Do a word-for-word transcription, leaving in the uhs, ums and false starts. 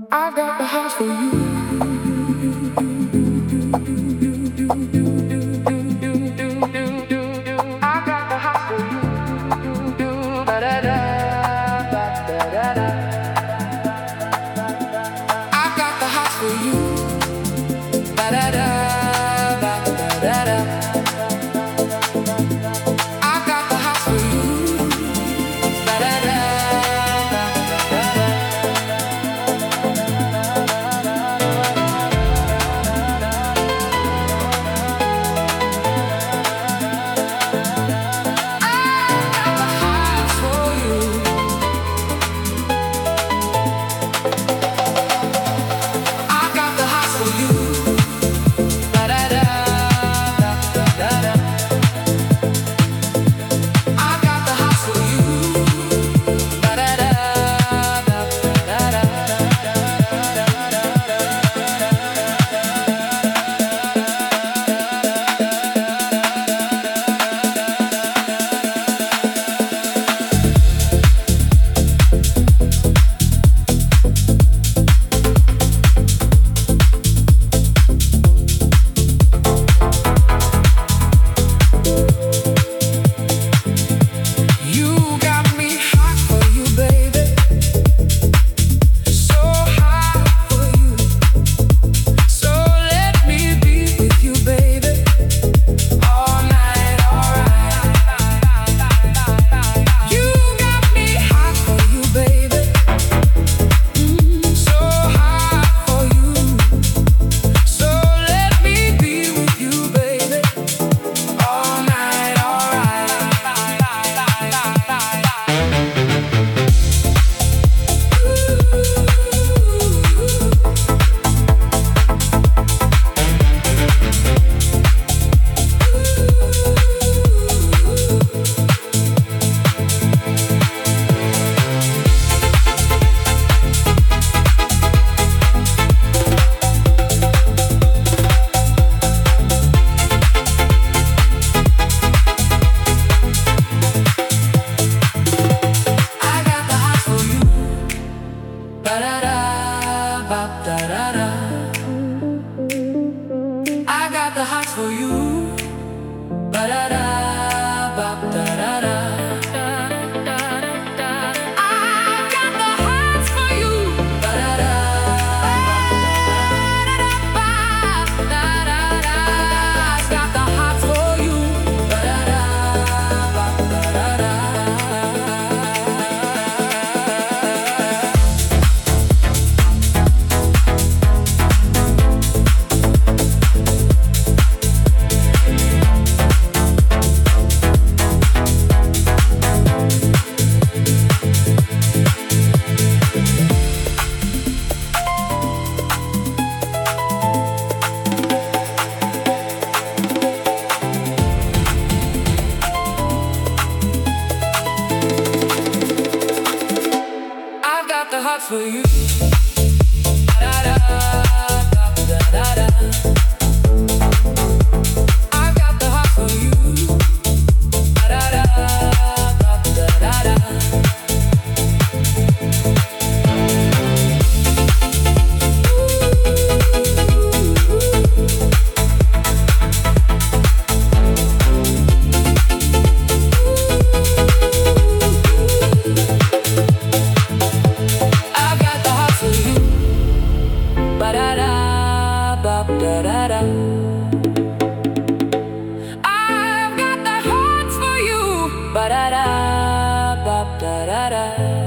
I've got the house for you. I've got the house for you. Ba-da-da, ba-da-da-da. I've got the house for you. Ba-da-da, ba-da-da-da. I've got the house for you. Ba-da-da, ba-da-da-da. I got the hots for you. Ba-da-da, ba-da-da-da. I got the hots for you. Ba-da-da, ba-da-da-da. I got the hots for you. Ba-da-da, ba-da-da-da. The heart for you. Da-da, da-da-da. I got the heart for you. Da-da, da-da-da. Da-da-da. I've got the hearts for you. Ba-da-da, ba-da-da-da.